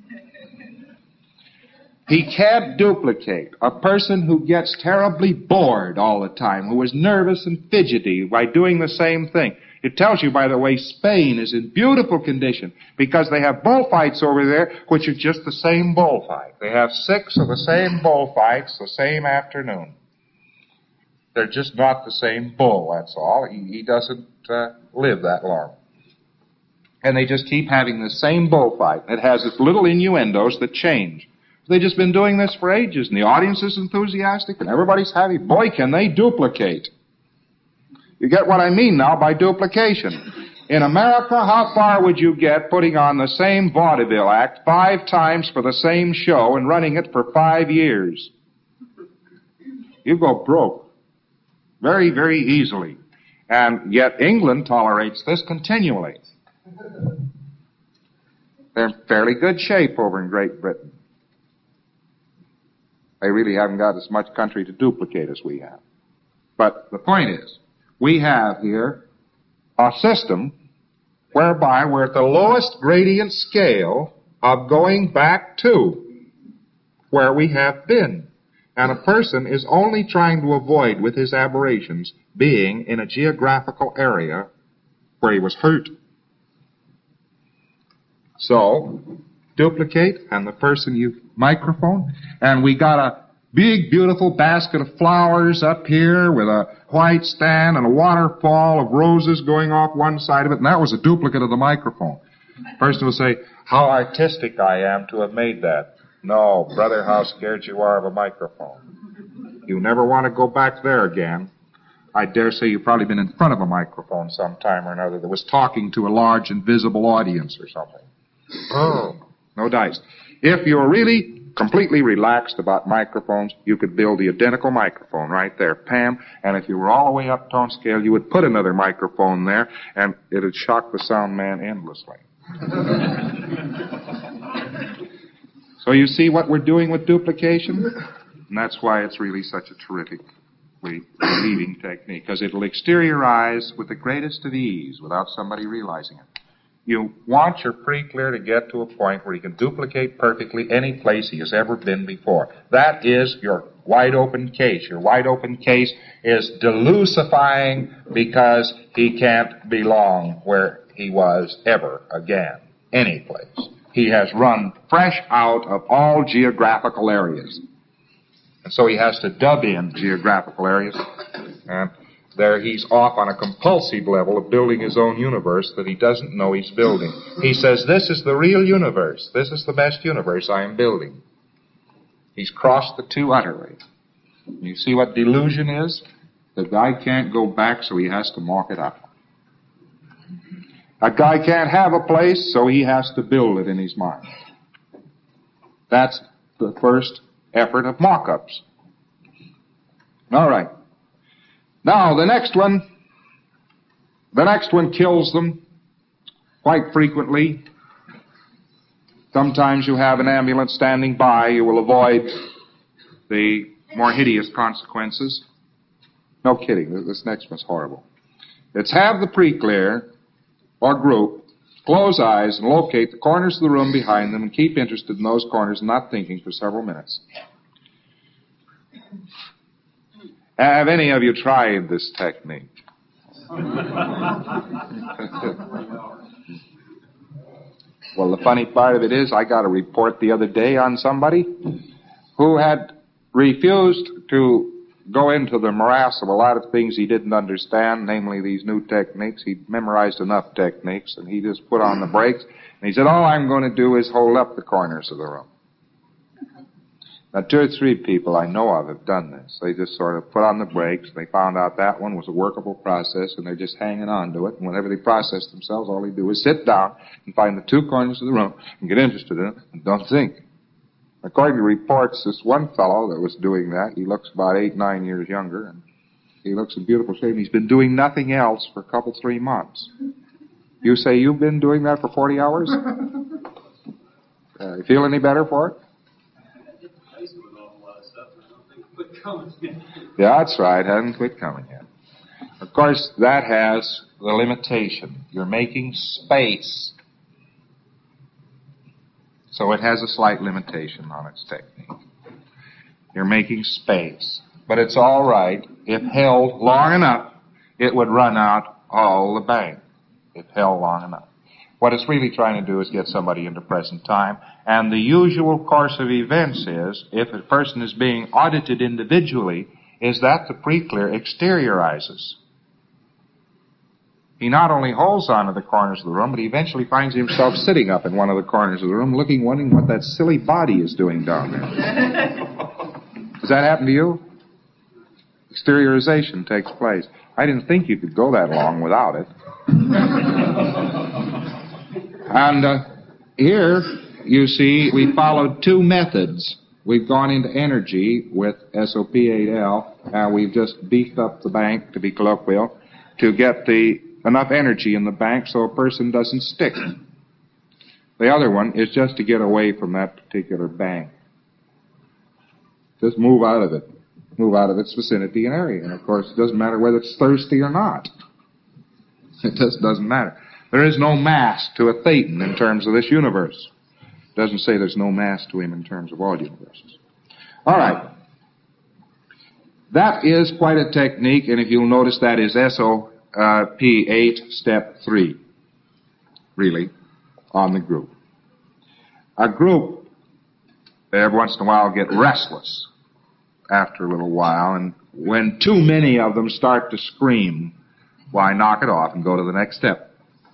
He can't duplicate a person who gets terribly bored all the time, who is nervous and fidgety by doing the same thing. It tells you, by the way, Spain is in beautiful condition because they have bullfights over there, which are just the same bullfight. They have 6 of the same bullfights the same afternoon. They're just not the same bull, that's all. He doesn't live that long. And they just keep having the same bullfight. It has its little innuendos that change. They've just been doing this for ages, and the audience is enthusiastic, and everybody's happy. Boy, can they duplicate. You get what I mean now by duplication. In America, how far would you get putting on the same vaudeville act 5 times for the same show and running it for 5 years? You go broke. Very, very easily. And yet England tolerates this continually. They're in fairly good shape over in Great Britain. They really haven't got as much country to duplicate as we have. But the point is, we have here a system whereby we're at the lowest gradient scale of going back to where we have been. And a person is only trying to avoid, with his aberrations, being in a geographical area where he was hurt. So, duplicate, and the person you microphone, and we got a big, beautiful basket of flowers up here with a white stand and a waterfall of roses going off one side of it, and that was a duplicate of the microphone. The person will say, how artistic I am to have made that. No, brother, how scared you are of a microphone. You never want to go back there again. I dare say you've probably been in front of a microphone sometime or another that was talking to a large invisible audience or something. Oh, no dice. If you're really completely relaxed about microphones, you could build the identical microphone right there, Pam, and if you were all the way up tone scale, you would put another microphone there, and it would shock the sound man endlessly. So you see what we're doing with duplication? And that's why it's really such a terrifically relieving technique, because it'll exteriorize with the greatest of ease without somebody realizing it. You want your pre-clear to get to a point where he can duplicate perfectly any place he has ever been before. That is your wide open case. Your wide open case is delusifying because he can't belong where he was ever again, any place. He has run fresh out of all geographical areas. And so he has to dub in geographical areas And there he's off on a compulsive level of building his own universe that he doesn't know he's building. He says, this is the real universe. This is the best universe I am building. He's crossed the two utterly. You see what delusion is? The guy can't go back, so he has to mock it up. A guy can't have a place, so he has to build it in his mind. That's the first effort of mock-ups. All right. Now, the next one kills them quite frequently. Sometimes you have an ambulance standing by. You will avoid the more hideous consequences. No kidding. This next one's horrible. It's have the pre-clear or group close eyes and locate the corners of the room behind them and keep interested in those corners and not thinking for several minutes. Have any of you tried this technique? Well, the funny part of it is I got a report the other day on somebody who had refused to go into the morass of a lot of things he didn't understand, namely these new techniques. He'd memorized enough techniques, and he just put on the brakes. And he said, all I'm going to do is hold up the corners of the room. Now, 2 or 3 people I know of have done this. They just sort of put on the brakes. They found out that one was a workable process, and they're just hanging on to it. And whenever they process themselves, all they do is sit down and find the 2 corners of the room and get interested in it and don't think. According to reports, this one fellow that was doing that, he looks about 8, 9 years younger, and he looks in beautiful shape. He's been doing nothing else for a couple, 3 months. You say you've been doing that for 40 hours? You feel any better for it? Yeah, that's right. Hasn't quit coming yet. Of course, that has the limitation. You're making space. So it has a slight limitation on its technique. You're making space. But it's all right. If held long enough, it would run out all the bank. If held long enough. What it's really trying to do is get somebody into present time. And the usual course of events is, if a person is being audited individually, is that the pre-clear exteriorizes. He not only holds on to the corners of the room, but he eventually finds himself sitting up in one of the corners of the room, wondering what that silly body is doing down there. Does that happen to you? Exteriorization takes place. I didn't think you could go that long without it. And here, you see, we followed 2 methods. We've gone into energy with SOP8L, and we've just beefed up the bank, to be colloquial, to get enough energy in the bank so a person doesn't stick. The other one is just to get away from that particular bank. Just move out of it. Move out of its vicinity and area. And, of course, it doesn't matter whether it's thirsty or not. It just doesn't matter. There is no mass to a thetan in terms of this universe. It doesn't say there's no mass to him in terms of all universes. All right. That is quite a technique, and if you'll notice, that is SOP8, step 3, really, on the group. A group, every once in a while, get restless after a little while, and when too many of them start to scream, why, knock it off and go to the next step.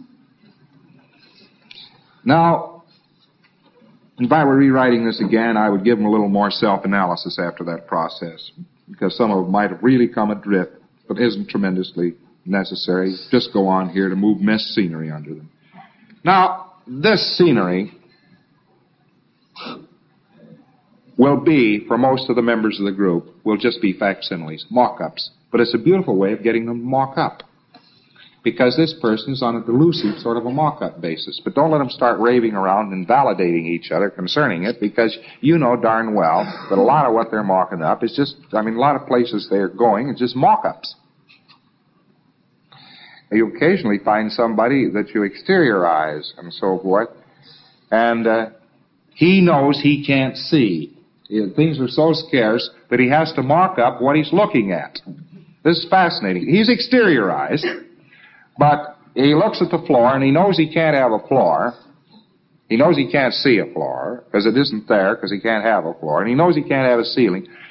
Now, if I were rewriting this again, I would give them a little more self-analysis after that process, because some of them might have really come adrift, but isn't tremendously necessary. Just go on here to move mess scenery under them. Now, this scenery will be, for most of the members of the group, will just be facsimiles, mock-ups. But it's a beautiful way of getting them to mock up. Because this person is on a delusive sort of a mock-up basis. But don't let them start raving around and validating each other concerning it, because you know darn well that a lot of what they're mocking up is just, a lot of places they're going is just mock-ups. You occasionally find somebody that you exteriorize and so forth, and he knows he can't see. Things are so scarce that he has to mock up what he's looking at. This is fascinating. He's exteriorized, but he looks at the floor and he knows he can't have a floor. He knows he can't see a floor because it isn't there, because he can't have a floor. And he knows he can't have a ceiling.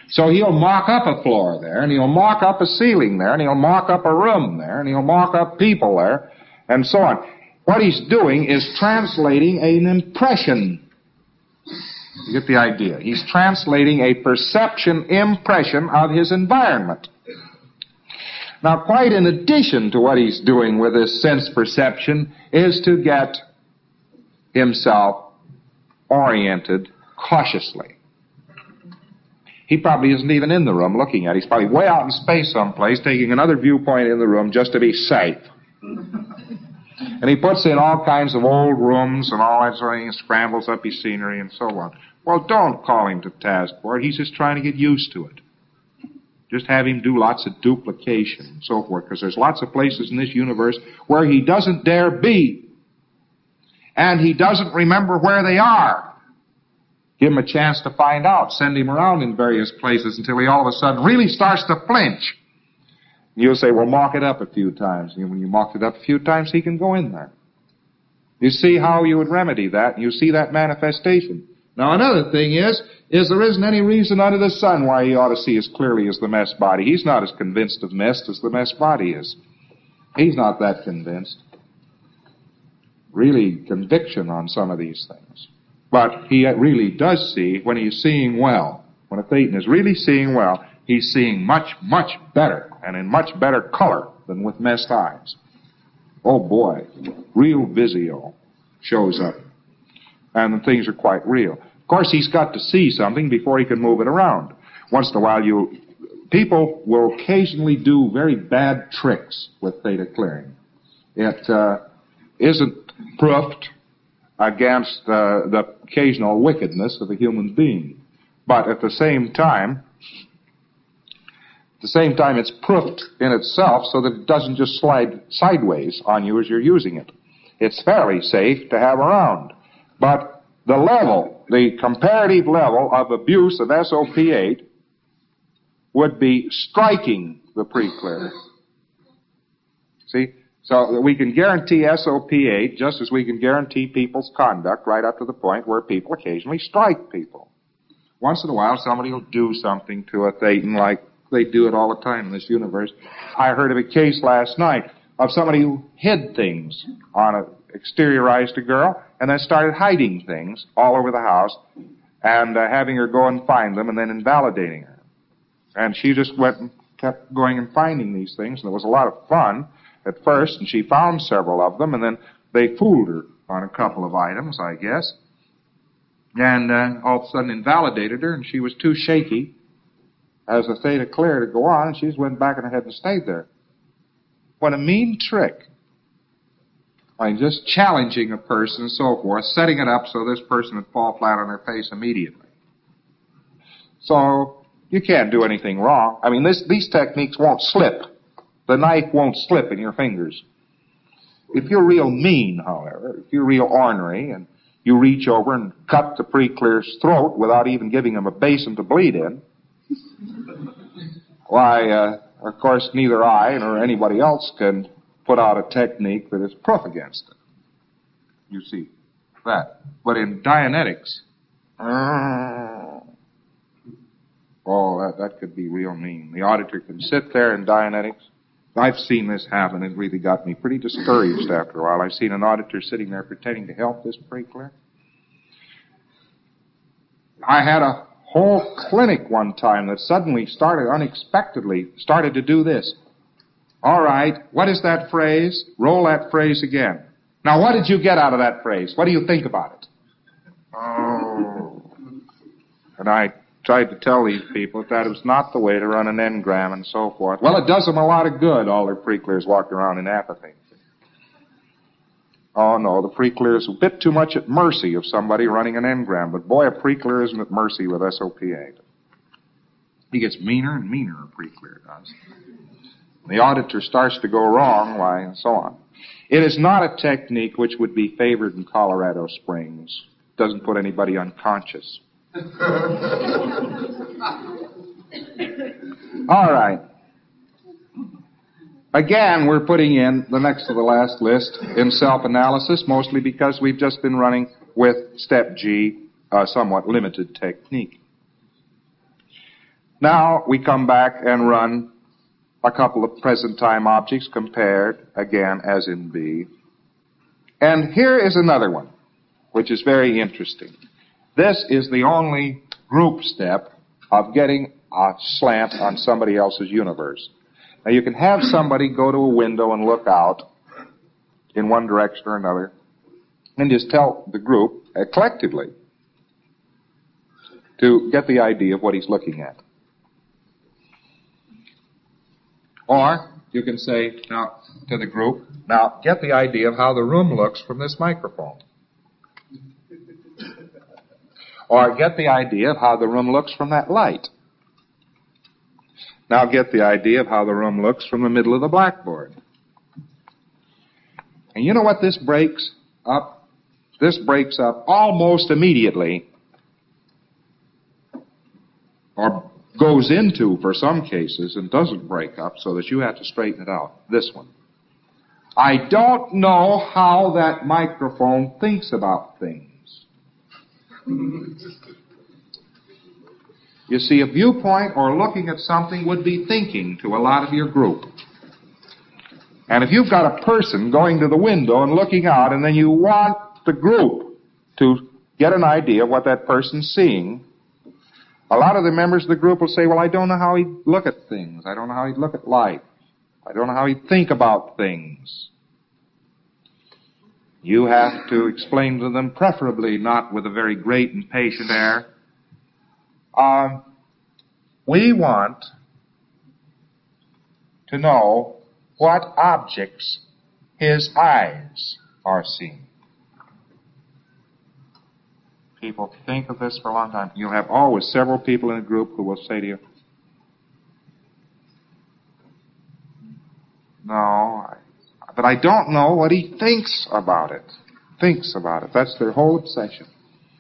So he'll mock up a floor there, and he'll mock up a ceiling there, and he'll mock up a room there, and he'll mock up people there, and so on. What he's doing is translating an impression. You get the idea. He's translating a perception impression of his environment. Now, quite in addition to what he's doing with this sense perception is to get himself oriented cautiously. He probably isn't even in the room looking at it. He's probably way out in space someplace, taking another viewpoint in the room just to be safe. And he puts in all kinds of old rooms and all that sort of thing, and scrambles up his scenery and so on. Well, don't call him to task for it. He's just trying to get used to it. Just have him do lots of duplication and so forth, because there's lots of places in this universe where he doesn't dare be. And he doesn't remember where they are. Give him a chance to find out. Send him around in various places until he all of a sudden really starts to flinch. You'll say, well, mock it up a few times. And when you mock it up a few times, he can go in there. You see how you would remedy that. You see that manifestation. Now, another thing is there isn't any reason under the sun why he ought to see as clearly as the mess body. He's not as convinced of mess as the mess body is. He's not that convinced. Really conviction on some of these things. But he really does see when he's seeing well. When a Thetan is really seeing well, he's seeing much, much better and in much better color than with messed eyes. Oh boy, real Visio shows up. And the things are quite real. Of course, he's got to see something before he can move it around. Once in a while, people will occasionally do very bad tricks with theta clearing. It isn't proofed against the occasional wickedness of a human being. But at the same time, it's proofed in itself so that it doesn't just slide sideways on you as you're using it. It's fairly safe to have around. But the comparative level of abuse of SOP8 would be striking the pre-clear. See? So we can guarantee SOP8 just as we can guarantee people's conduct right up to the point where people occasionally strike people. Once in a while, somebody will do something to a Thetan like they do it all the time in this universe. I heard of a case last night of somebody who hid things exteriorized a girl and then started hiding things all over the house and having her go and find them and then invalidating her. And she just went and kept going and finding these things, and it was a lot of fun at first, and she found several of them, and then they fooled her on a couple of items, I guess, and all of a sudden invalidated her, and she was too shaky as a theta clear to go on, and she just went back in her head and stayed there. What a mean trick. By just challenging a person and so forth, setting it up so this person would fall flat on their face immediately. So, you can't do anything wrong. I mean, these techniques won't slip. The knife won't slip in your fingers. If you're real mean, however, if you're real ornery, and you reach over and cut the pre-clear's throat without even giving him a basin to bleed in, why, of course, neither I nor anybody else can put out a technique that is proof against it. You see that. But in Dianetics, that could be real mean. The auditor can sit there in Dianetics. I've seen this happen. It really got me pretty discouraged after a while. I've seen an auditor sitting there pretending to help this pre-clear. I had a whole clinic one time that suddenly unexpectedly started to do this. All right, what is that phrase? Roll that phrase again. Now, what did you get out of that phrase? What do you think about it? Oh. And I tried to tell these people that it was not the way to run an engram and so forth. Well, it does them a lot of good, all their pre-clears walking around in apathy. Oh, no, the pre-clear is a bit too much at mercy of somebody running an engram, but boy, a pre-clear isn't at mercy with SOP8. He gets meaner and meaner, a pre-clear does. The auditor starts to go wrong, why, and so on. It is not a technique which would be favored in Colorado Springs. It doesn't put anybody unconscious. All right. Again, we're putting in the next to the last list in self-analysis, mostly because we've just been running with step G, a somewhat limited technique. Now we come back and run a couple of present time objects compared again as in B. And here is another one, which is very interesting. This is the only group step of getting a slant on somebody else's universe. Now you can have somebody go to a window and look out in one direction or another and just tell the group collectively to get the idea of what he's looking at. Or you can say now to the group, now get the idea of how the room looks from this microphone. Or get the idea of how the room looks from that light. Now get the idea of how the room looks from the middle of the blackboard. And you know what this breaks up? This breaks up almost immediately, or goes into, for some cases, and doesn't break up so that you have to straighten it out. This one. I don't know how that microphone thinks about things. You see, a viewpoint or looking at something would be thinking to a lot of your group. And if you've got a person going to the window and looking out, and then you want the group to get an idea of what that person's seeing, a lot of the members of the group will say, well, I don't know how he'd look at things. I don't know how he'd look at life. I don't know how he'd think about things. You have to explain to them, preferably not with a very great and patient air. We want to know what objects his eyes are seeing. People think of this for a long time. You'll have always several people in a group who will say to you, no, but I don't know what he thinks about it. Thinks about it. That's their whole obsession.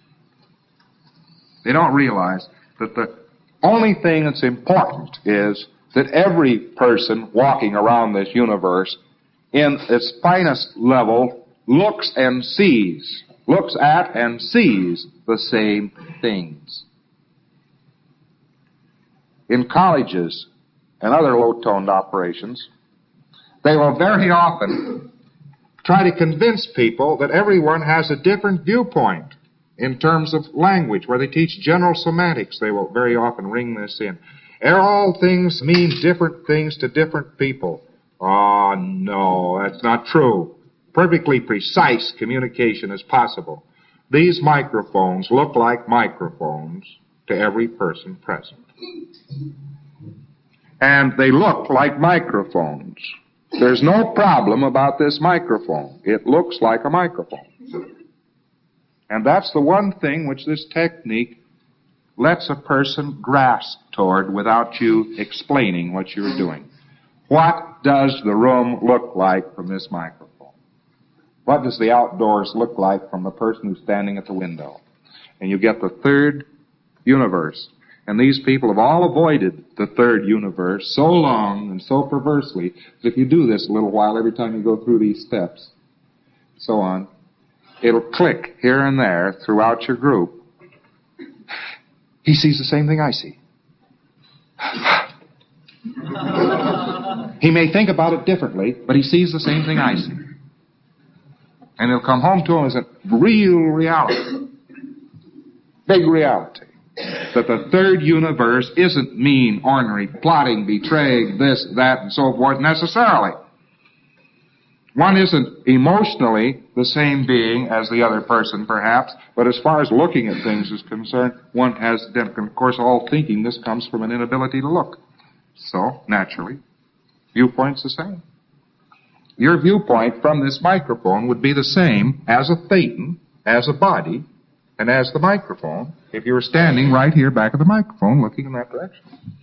They don't realize that the only thing that's important is that every person walking around this universe in its finest level looks at and sees the same things. In colleges and other low-toned operations, they will very often try to convince people that everyone has a different viewpoint in terms of language. Where they teach general semantics, they will very often ring this in. All things mean different things to different people. Oh, no, that's not true. Perfectly precise communication is possible. These microphones look like microphones to every person present. And they look like microphones. There's no problem about this microphone. It looks like a microphone. And that's the one thing which this technique lets a person grasp toward without you explaining what you're doing. What does the room look like from this microphone? What does the outdoors look like from the person who's standing at the window? And you get the third universe. And these people have all avoided the third universe so long and so perversely that if you do this a little while every time you go through these steps, so on, it'll click here and there throughout your group. He sees the same thing I see. He may think about it differently, but he sees the same thing I see. And it'll come home to him as a real reality. Big reality. That the third universe isn't mean, ornery, plotting, betraying, this, that, and so forth necessarily. One isn't emotionally the same being as the other person, perhaps, but as far as looking at things is concerned, one has, and of course, all thinking, this comes from an inability to look. So, naturally, viewpoint's the same. Your viewpoint from this microphone would be the same as a thetan, as a body, and as the microphone, if you were standing right here back of the microphone looking in that direction.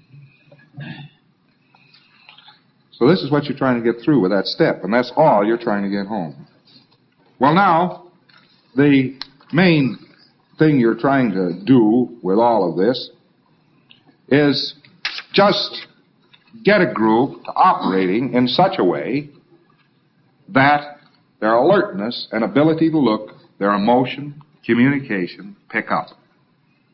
So this is what you're trying to get through with that step, and that's all you're trying to get home. Well, now, the main thing you're trying to do with all of this is just get a group operating in such a way that their alertness and ability to look, their emotion, communication, pick up.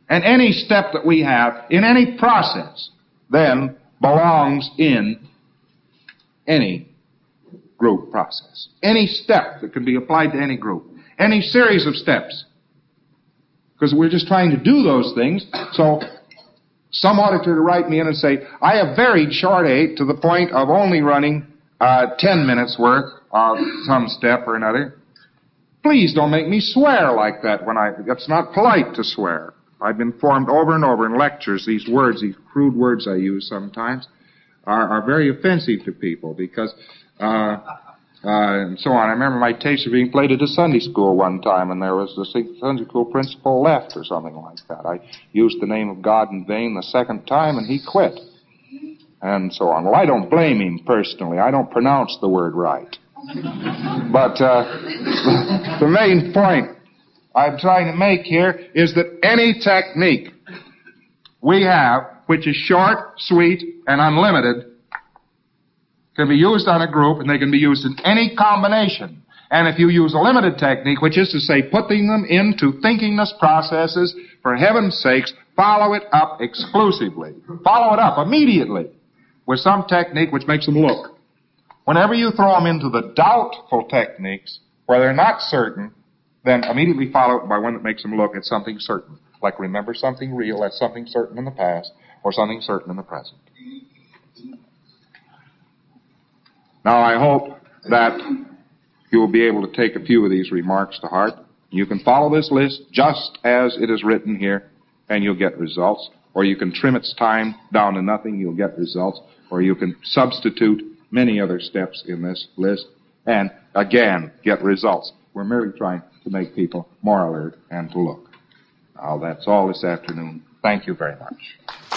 And any step that we have in any process then belongs in any group process. Any step that can be applied to any group. Any series of steps. Because we're just trying to do those things. So some auditor to write me in and say, I have varied Chart 8 to the point of only running 10 minutes worth of some step or another. Please don't make me swear like that it's not polite to swear. I've been informed over and over in lectures, these words, these crude words I use sometimes, are very offensive to people because, and so on. I remember my tapes were being played at a Sunday school one time, and there was the Sunday school principal left or something like that. I used the name of God in vain the second time, and he quit. And so on. Well, I don't blame him personally. I don't pronounce the word right. But the main point I'm trying to make here is that any technique we have, which is short, sweet, and unlimited, can be used on a group, and they can be used in any combination. And if you use a limited technique, which is to say putting them into thinkingness processes, for heaven's sakes, follow it up exclusively. Follow it up immediately with some technique which makes them look. Whenever you throw them into the doubtful techniques, where they're not certain, then immediately follow it by one that makes them look at something certain. Like remember something real, that's something certain in the past, or something certain in the present. Now I hope that you will be able to take a few of these remarks to heart. You can follow this list just as it is written here, and you'll get results. Or you can trim its time down to nothing, you'll get results. Or you can substitute many other steps in this list, and again, get results. We're merely trying to make people more alert and to look. Now, that's all this afternoon. Thank you very much.